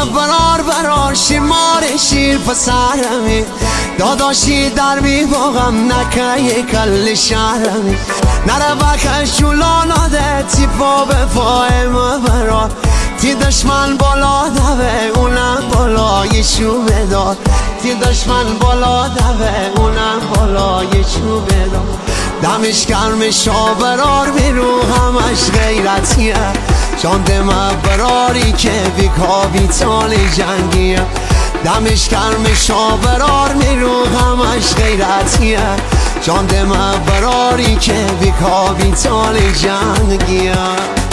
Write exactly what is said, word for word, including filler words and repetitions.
برار برار شیر مار شیر پسرمی داداشی در بی باغم نکه کل شهرمی نره بکش جولاناده تی پا به پای ما برار تی دشمن بالا دوه اونم بالای چوبه دار تی دشمن بالا دوه اونم بالای چوبه دار دمش گرم شابرار بیرو همش غیرتیه جان دم براری که بیکا بیتال جنگیه دمش گرم شابرار میرو همش غیرتیه جان دم براری که بیکا بیتال جنگیه